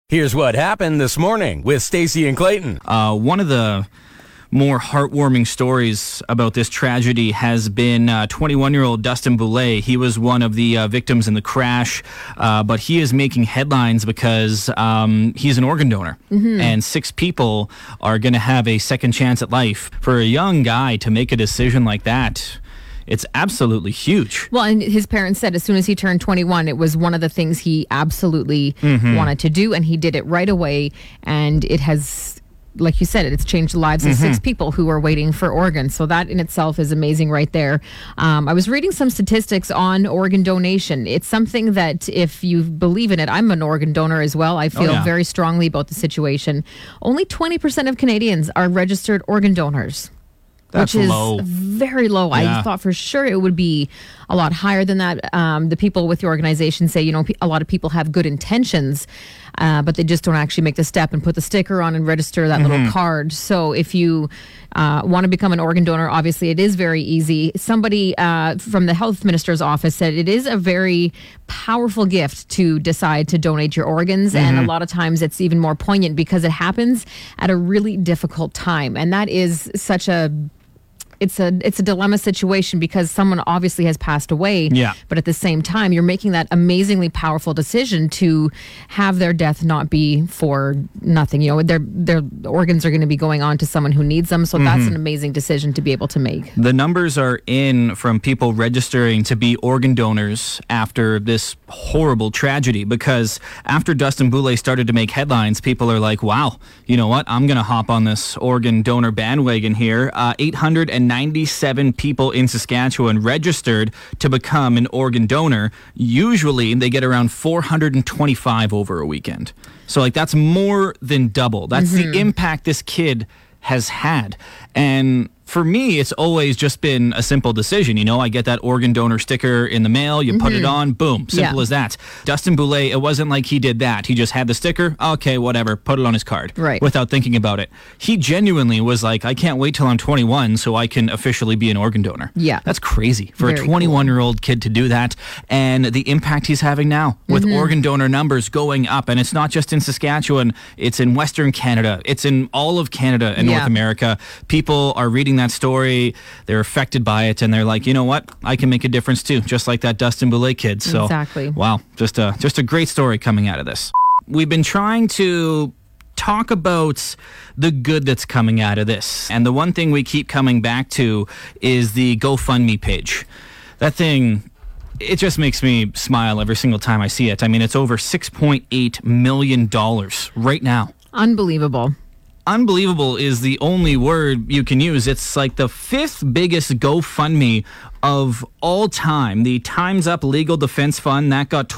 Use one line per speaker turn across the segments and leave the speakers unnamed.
Here's what happened this morning with Stacey and Clayton.
One of the more heartwarming stories about this tragedy has been 21-year-old Dustin Boulay. He was one of the victims in the crash, but he is making headlines because he's an organ donor. And 6 people are going to have a second chance at life. For a young guy to make a decision like that, it's absolutely huge.
Well, and his parents said as soon as he turned 21, it was one of the things he absolutely wanted to do, and he did it right away. And it has, like you said, it's changed the lives of 6 people who are waiting for organs. So that in itself is amazing right there. I was reading some statistics on organ donation. It's something that if you believe in it, I'm an organ donor as well. I feel very strongly about the situation. Only 20% of Canadians are registered organ donors.
That's
which is
low.
Very low.
Yeah.
I thought for sure it would be a lot higher than that. The people with the organization say, a lot of people have good intentions, but they just don't actually make the step and put the sticker on and register that little card. So if you want to become an organ donor, obviously it is very easy. Somebody from the health minister's office said it is a very powerful gift to decide to donate your organs. And a lot of times it's even more poignant because it happens at a really difficult time. And that is such a... It's a dilemma situation because someone obviously has passed away, but at the same time, you're making that amazingly powerful decision to have their death not be for nothing. Their organs are going to be going on to someone who needs them, so that's an amazing decision to be able to make.
The numbers are in from people registering to be organ donors after this horrible tragedy, because after Dustin Boulay started to make headlines, people are like, wow, you know what? I'm going to hop on this organ donor bandwagon here. 897 people in Saskatchewan registered to become an organ donor. Usually they get around 425 over a weekend. So that's more than double. That's the impact this kid has had. And for me, it's always just been a simple decision. I get that organ donor sticker in the mail, you put it on, boom, simple as that. Dustin Boulay, it wasn't like he did that. He just had the sticker, okay, whatever, put it on his card, without thinking about it. He genuinely was like, I can't wait till I'm 21 so I can officially be an organ donor.
Yeah.
That's crazy for a 21-year-old kid to do that, and the impact he's having now with organ donor numbers going up. And it's not just in Saskatchewan, it's in Western Canada, it's in all of Canada and North America. People are reading that story, they're affected by it, and they're like, you know what, I can make a difference too, just like that Dustin Boulay kid. So
exactly.
Wow, just a great story coming out of this. We've been trying to talk about the good that's coming out of this, and the one thing we keep coming back to is the GoFundMe page. That thing, it just makes me smile every single time I see it. I mean, it's over $6.8 million right now.
Unbelievable.
Unbelievable is the only word you can use. It's like the 5th biggest GoFundMe of all time. The Time's Up Legal Defense Fund, that got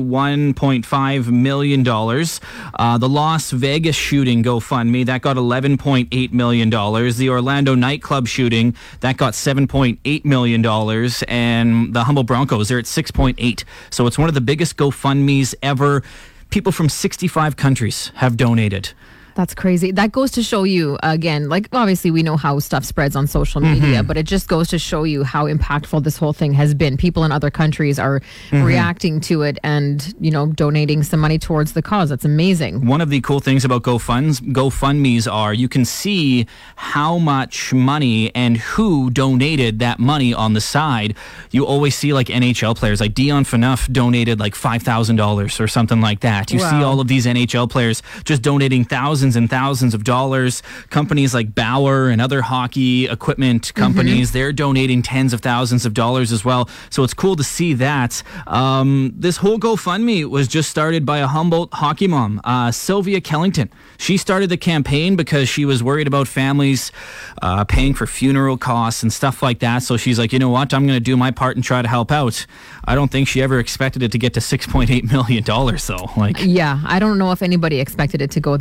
$21.5 million. The Las Vegas shooting GoFundMe, that got $11.8 million. The Orlando nightclub shooting, that got $7.8 million. And the Humboldt Broncos, they're at $6.8. So it's one of the biggest GoFundMes ever. People from 65 countries have donated.
That's crazy. That goes to show you, again, obviously we know how stuff spreads on social media, but it just goes to show you how impactful this whole thing has been. People in other countries are reacting to it and, donating some money towards the cause. That's amazing. One
of the cool things about GoFundMes are you can see how much money and who donated that money on the side. You always see NHL players, like Dion Phaneuf donated $5,000 or something like that. You see all of these NHL players just donating thousands and thousands of dollars. Companies like Bauer and other hockey equipment companies, they're donating tens of thousands of dollars as well. So it's cool to see that. This whole GoFundMe was just started by a Humboldt hockey mom, Sylvia Kellington. She started the campaign because she was worried about families paying for funeral costs and stuff like that. So she's like, you know what, I'm going to do my part and try to help out. I don't think she ever expected it to get to $6.8 million though.
Yeah, I don't know if anybody expected it to go that high.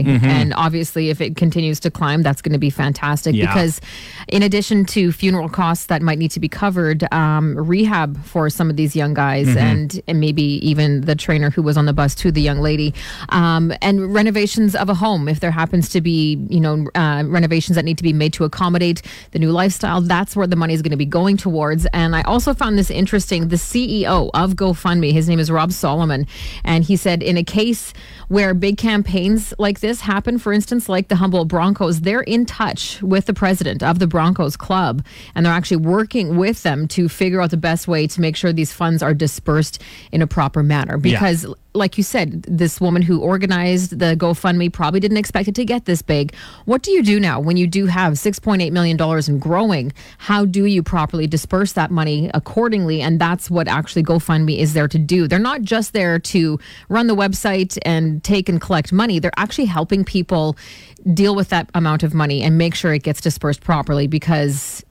And obviously, if it continues to climb, that's going to be fantastic because in addition to funeral costs that might need to be covered, rehab for some of these young guys and maybe even the trainer who was on the bus to the young lady, and renovations of a home, if there happens to be, renovations that need to be made to accommodate the new lifestyle, that's where the money is going to be going towards. And I also found this interesting. The CEO of GoFundMe, his name is Rob Solomon, and he said in a case where big campaigns like this happen, for instance, like the Humboldt Broncos, they're in touch with the president of the Broncos club, and they're actually working with them to figure out the best way to make sure these funds are dispersed in a proper manner. Because like you said, this woman who organized the GoFundMe probably didn't expect it to get this big. What do you do now when you do have $6.8 million and growing? How do you properly disperse that money accordingly? And that's what actually GoFundMe is there to do. They're not just there to run the website and take and collect money. They're actually helping people deal with that amount of money and make sure it gets dispersed properly, because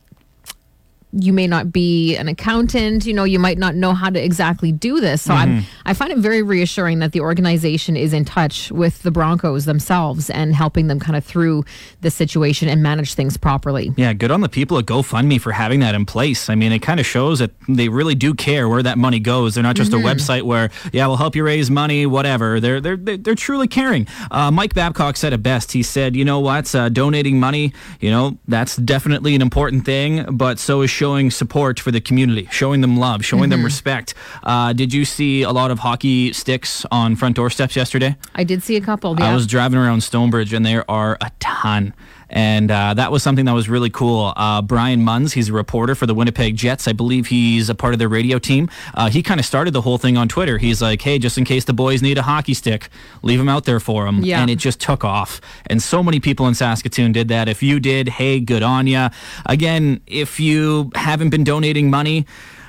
you may not be an accountant, you might not know how to exactly do this. So I find it very reassuring that the organization is in touch with the Broncos themselves and helping them kind of through the situation and manage things properly.
Yeah, good on the people at GoFundMe for having that in place. I mean, it kind of shows that they really do care where that money goes. They're not just a website where, we'll help you raise money, whatever. They're truly caring. Mike Babcock said it best. He said, you know what, donating money, that's definitely an important thing, but so is showing support for the community, showing them love, showing them respect. Did you see a lot of hockey sticks on front doorsteps yesterday?
I did see a couple. Yeah.
I was driving around Stonebridge and there are a ton. And that was something that was really cool. Brian Munns, he's a reporter for the Winnipeg Jets. I believe he's a part of their radio team. He kind of started the whole thing on Twitter. He's like, hey, just in case the boys need a hockey stick, leave them out there for them. Yeah. And it just took off. And so many people in Saskatoon did that. If you did, hey, good on ya. Again, if you haven't been donating money,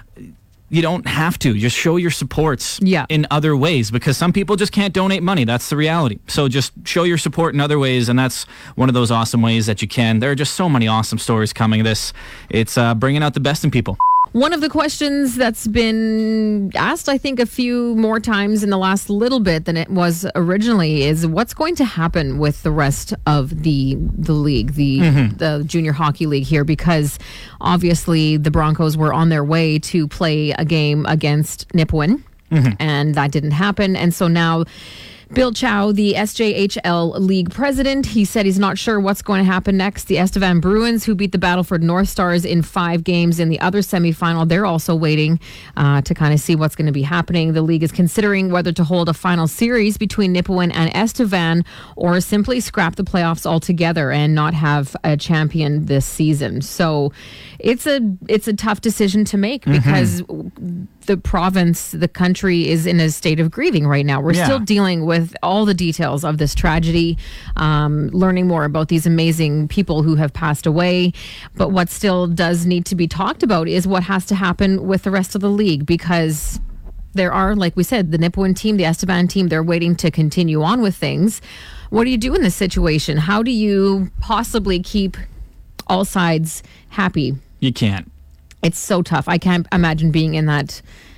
you don't have to. Just show your supports in other ways, because some people just can't donate money. That's the reality. So just show your support in other ways, and that's one of those awesome ways that you can. There are just so many awesome stories coming. It's bringing out the best in people.
One of the questions that's been asked, I think, a few more times in the last little bit than it was originally is what's going to happen with the rest of the league, the junior hockey league here, because obviously the Broncos were on their way to play a game against Nipawin, and that didn't happen. And so now Bill Chow, the SJHL League president, he said he's not sure what's going to happen next. The Estevan Bruins, who beat the Battleford North Stars in 5 games in the other semifinal, they're also waiting to kind of see what's going to be happening. The league is considering whether to hold a final series between Nipawin and Estevan or simply scrap the playoffs altogether and not have a champion this season. So it's a tough decision to make because the province, the country is in a state of grieving right now. We're still dealing with all the details of this tragedy, learning more about these amazing people who have passed away. But what still does need to be talked about is what has to happen with the rest of the league, because there are, like we said, the Nipawin team, the Estevan team, they're waiting to continue on with things. What do you do in this situation? How do you possibly keep all sides happy?
You can't.
It's so tough. I can't imagine being in that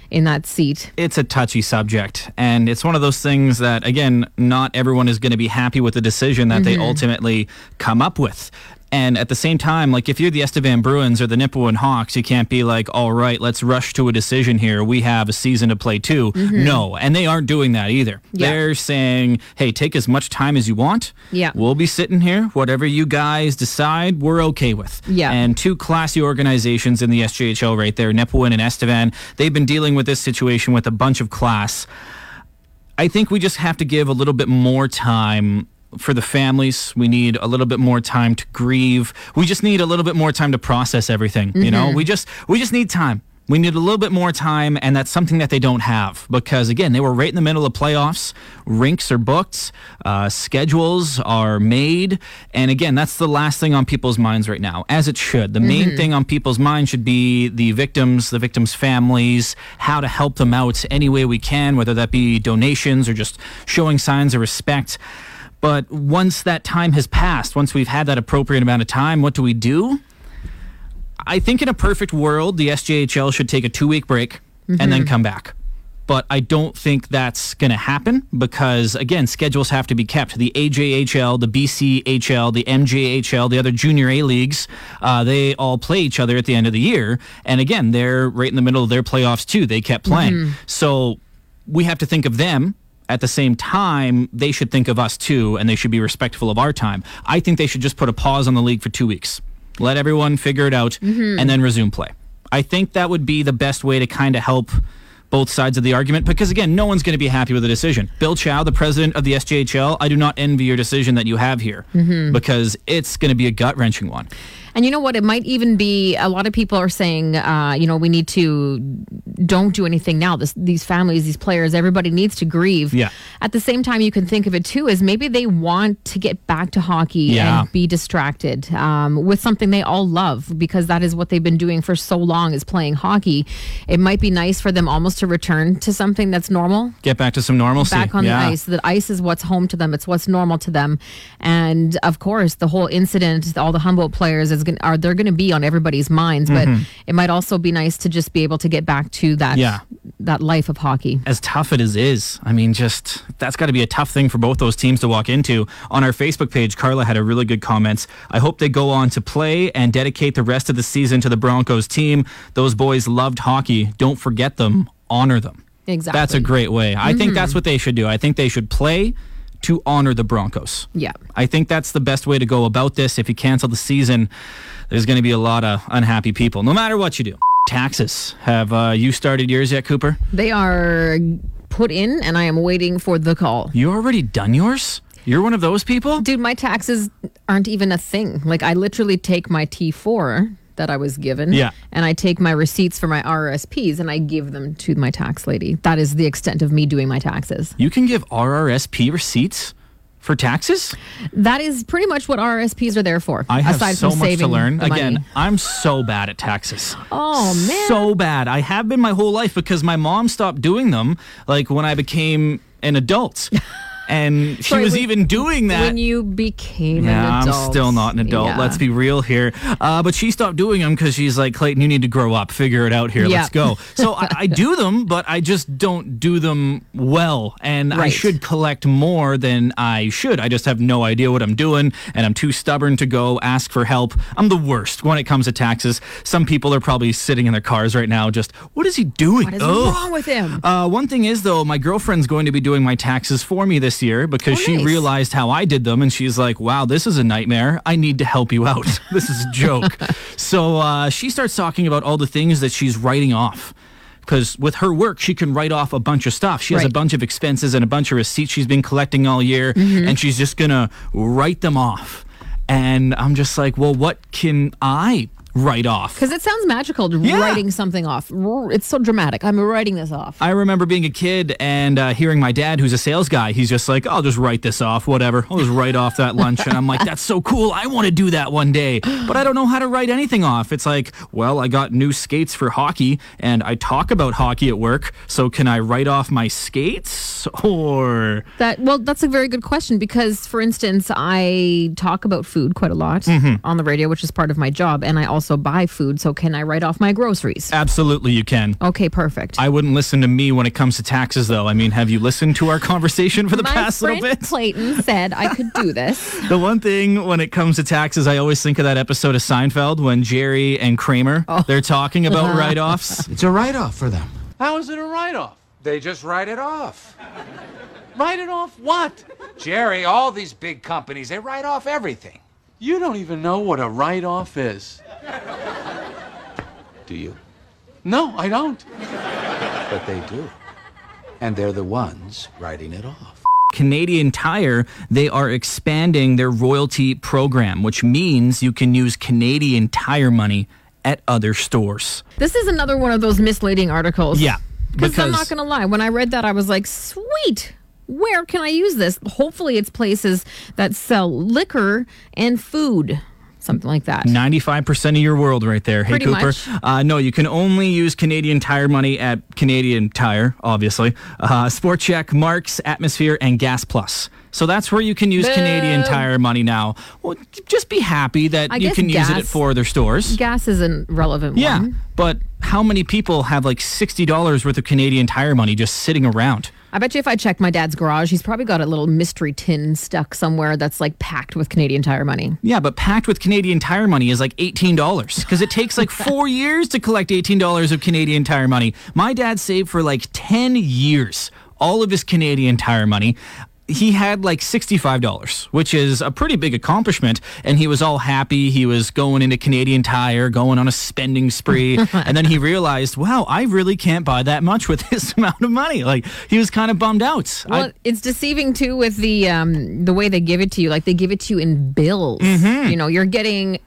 seat.
It's a touchy subject, and it's one of those things that, again, not everyone is going to be happy with the decision that they ultimately come up with. And at the same time, like if you're the Estevan Bruins or the Nipawin Hawks, you can't be like, all right, let's rush to a decision here. We have a season to play too. No, and they aren't doing that either. They're saying, hey, take as much time as you want. We'll be sitting here. Whatever you guys decide, we're okay with. And 2 classy organizations in the SJHL right there, Nipawin and Estevan, they've been dealing with this situation with a bunch of class. I think we just have to give a little bit more time for the families. We need a little bit more time to grieve. We just need a little bit more time to process everything. You know, we just need time. We need a little bit more time, and that's something that they don't have because, again, they were right in the middle of playoffs. Rinks are booked. Schedules are made. And, again, that's the last thing on people's minds right now, as it should. The main thing on people's minds should be the victims' families, how to help them out any way we can, whether that be donations or just showing signs of respect. But once that time has passed, once we've had that appropriate amount of time, what do? I think in a perfect world, the SJHL should take a 2-week break and then come back. but I don't think that's going to happen because, again, schedules have to be kept. The AJHL, the BCHL, the MJHL, the other junior A leagues, they all play each other at the end of the year. And again, they're right in the middle of their playoffs too. They kept playing. So we have to think of them. At the same time, they should think of us too, and they should be respectful of our time. I think they should just put a pause on the league for 2 weeks. Let everyone figure it out, and then resume play. I think that would be the best way to kind of help both sides of the argument, because again, no one's going to be happy with the decision. Bill Chow, the president of the SJHL, I do not envy your decision that you have here, because it's going to be a gut-wrenching one.
And you know what? It might even be, a lot of people are saying, we need to don't do anything now. These families, these players, everybody needs to grieve.
Yeah.
At the same time, you can think of it too as maybe they want to get back to hockey and be distracted with something they all love, because that is what they've been doing for so long, is playing hockey. It might be nice for them almost to return to something that's normal.
Get back to some normalcy.
Back on the ice. The ice is what's home to them. It's what's normal to them. And of course, the whole incident, all the Humboldt players, they're going to be on everybody's minds. But it might also be nice to just be able to get back to that life of hockey.
As tough it is, I mean, just that's got to be a tough thing for both those teams to walk into. On our Facebook page, Carla had a really good comment. I hope they go on to play and dedicate the rest of the season to the Broncos team. Those boys loved hockey. Don't forget them. Honor them.
Exactly.
That's a great way. I think that's what they should do. I think they should play to honor the Broncos.
Yeah.
I think that's the best way to go about this. If you cancel the season, there's going to be a lot of unhappy people, no matter what you do. Taxes. Have you started yours yet, Cooper?
They are put in, and I am waiting for the call.
You already done yours? You're one of those people?
Dude, my taxes aren't even a thing. Like, I literally take my T4 that I was given, and I take my receipts for my RRSPs and I give them to my tax lady. That is the extent of me doing my taxes.
You can give RRSP receipts for taxes?
That is pretty much what RRSPs are there for.
I have
aside
so
from
much
saving
to learn.
the
Again,
money.
I'm so bad at taxes.
Oh, man.
So bad. I have been my whole life because my mom stopped doing them like when I became an adult. And she was even doing that.
When you became an adult.
I'm still not an adult.
Yeah.
Let's be real here. But she stopped doing them because she's like, Clayton, you need to grow up. Figure it out here.
Yeah.
Let's go. So I do them, but I just don't do them well. And I
Right.
should collect more than I should. I just have no idea what I'm doing. And I'm too stubborn to go ask for help. I'm the worst when it comes to taxes. Some people are probably sitting in their cars right now just, what is he doing?
What is wrong with him?
One thing is, though, my girlfriend's going to be doing my taxes for me this year because she
nice.
realized how I did them, and she's like, wow, this is a nightmare. I need to help you out. This is a joke. So she starts talking about all the things that she's writing off. Because with her work, she can write off a bunch of stuff. She has a
Right.
bunch of expenses and a bunch of receipts she's been collecting all year, and she's just going to write them off. And I'm just like, well, what can I write off?
Because it sounds magical, writing something off. It's so dramatic. I'm writing this off.
I remember being a kid and hearing my dad, who's a sales guy, he's just like, I'll just write this off, whatever. I'll just write off that lunch. And I'm like, that's so cool. I want to do that one day. But I don't know how to write anything off. It's like, well, I got new skates for hockey and I talk about hockey at work. So can I write off my skates or...
That's a very good question because, for instance, I talk about food quite a lot on the radio, which is part of my job. And I also buy food. So can I write off my groceries?
Absolutely, you can.
Okay, perfect.
I wouldn't listen to me when it comes to taxes, though. I mean, have you listened to our conversation for the past little bit?
Clayton said I could do this.
The one thing when it comes to taxes, I always think of that episode of Seinfeld when Jerry and Kramer, they're talking about write-offs.
It's a write-off for them.
How is it a write-off?
They just write it off.
Write it off what?
Jerry, all these big companies, they write off everything.
You don't even know what a write-off is.
Do you?
No, I don't.
But they do. And they're the ones writing it off.
Canadian Tire, they are expanding their royalty program, which means you can use Canadian Tire money at other stores.
This is another one of those misleading articles.
Yeah.
Because I'm not going to lie. When I read that, I was like, sweet. Where can I use this? Hopefully it's places that sell liquor and food. Something like that.
95% of your world right there. Hey,
Pretty
Cooper.
much.
No, you can only use Canadian Tire money at Canadian Tire, obviously. Sport Check, Marks, Atmosphere, and Gas Plus. So that's where you can use Canadian Tire money now. Well, just be happy that
I
you
guess
can use it at
gas-
4 other stores.
Gas is a relevant
Yeah,
one.
but how many people have like $60 worth of Canadian Tire money just sitting around?
I bet you if I check my dad's garage, he's probably got a little mystery tin stuck somewhere that's like packed with Canadian Tire money.
Yeah, but packed with Canadian Tire money is like $18 because it takes like 4 years to collect $18 of Canadian Tire money. My dad saved for like 10 years all of his Canadian Tire money. He had like $65, which is a pretty big accomplishment, and he was all happy. He was going into Canadian Tire, going on a spending spree, and then he realized, wow, I really can't buy that much with this amount of money. Like, he was kind of bummed out.
Well, it's deceiving too with the way they give it to you. Like, they give it to you in bills. You know, you're getting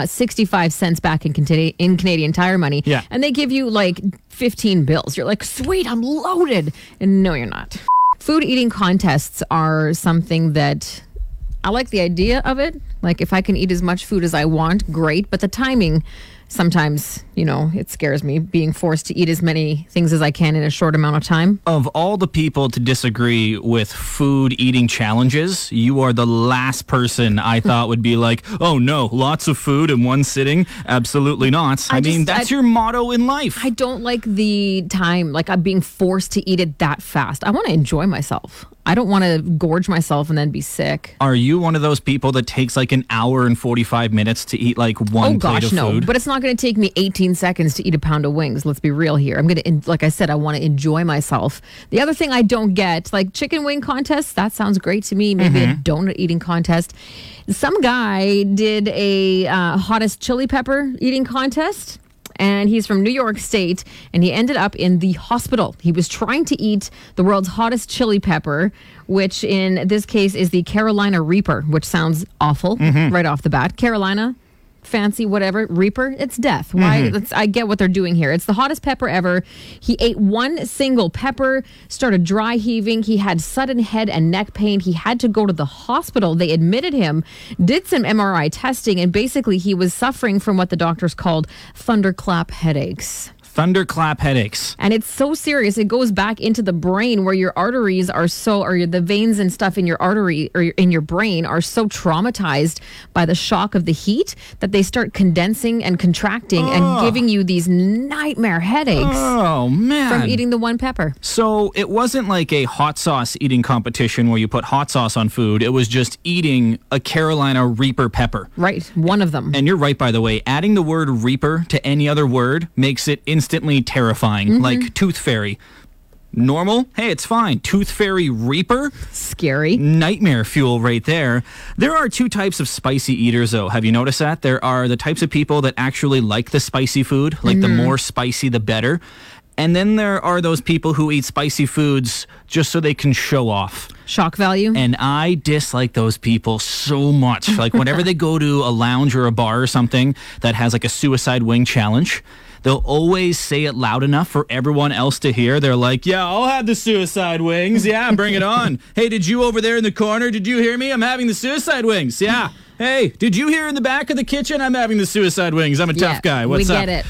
65 cents back in Canadian Tire money,
Yeah.
and they give you like 15 bills. You're like, sweet, I'm loaded. And no, you're not. Food eating contests are something that I like the idea of it. Like, if I can eat as much food as I want, great. But the timing, sometimes, you know, it scares me, being forced to eat as many things as I can in a short amount of time.
Of all the people to disagree with food eating challenges, you are the last person I thought would be like, oh no, lots of food in one sitting? Absolutely not. I mean, that's your motto in life.
I don't like the time, like I'm being forced to eat it that fast. I want to enjoy myself. I don't want to gorge myself and then be sick.
Are you one of those people that takes like an hour and 45 minutes to eat like one plate of
no.
food?
But it's not going to take me 18 seconds to eat a pound of wings. Let's be real here. I'm going to, like I said, I want to enjoy myself. The other thing I don't get, like chicken wing contests, that sounds great to me. Maybe a donut eating contest. Some guy did a hottest chili pepper eating contest. And he's from New York State, and he ended up in the hospital. He was trying to eat the world's hottest chili pepper, which in this case is the Carolina Reaper, which sounds awful right off the bat. Carolina, fancy, whatever. Reaper, it's death. Why? I get what they're doing here. It's the hottest pepper ever. He ate one single pepper, started dry heaving. He had sudden head and neck pain. He had to go to the hospital. They admitted him, did some MRI testing, and basically he was suffering from what the doctors called thunderclap headaches.
Thunderclap headaches.
And it's so serious. It goes back into the brain where your arteries are or the veins and stuff in your artery or in your brain are so traumatized by the shock of the heat that they start condensing and contracting and giving you these nightmare headaches
Oh, man.
from eating the one pepper.
So it wasn't like a hot sauce eating competition where you put hot sauce on food. It was just eating a Carolina Reaper pepper.
Right. One of them.
And you're right, by the way. Adding the word Reaper to any other word makes it instantly terrifying, like Tooth Fairy. Normal? Hey, it's fine. Tooth Fairy Reaper?
Scary.
Nightmare fuel right there. There are two types of spicy eaters, though. Have you noticed that? There are the types of people that actually like the spicy food, like the more spicy, the better. And then there are those people who eat spicy foods just so they can show off.
Shock value.
And I dislike those people so much. Like whenever they go to a lounge or a bar or something that has like a suicide wing challenge, they'll always say it loud enough for everyone else to hear. They're like, yeah, I'll have the suicide wings. Yeah, bring it on. Hey, did you over there in the corner, did you hear me? I'm having the suicide wings. Yeah. Hey, did you hear in the back of the kitchen? I'm having the suicide wings. I'm a tough guy. What's up?
We get it.